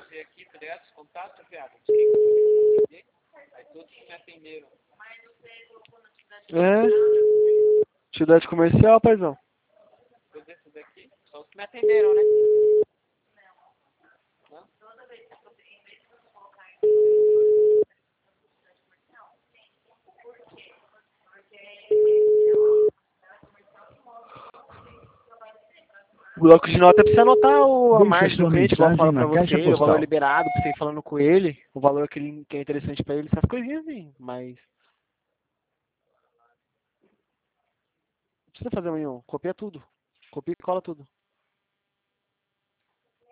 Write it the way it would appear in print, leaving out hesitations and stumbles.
fazer aqui, tá ligado? Os contatos, viado. Aí todos me atenderam. Atividade comercial, paizão. Todos esses aqui, só os que me atenderam, né? Não? O bloco de nota precisa anotar a Deixe margem do sua cliente, igual eu falo mensagem pra na caixa você, o valor postal. liberado pra você ir falando com ele, o valor que é interessante pra ele, essas coisinhas assim, mas... Não precisa fazer nenhum, copia tudo. Copia e cola tudo.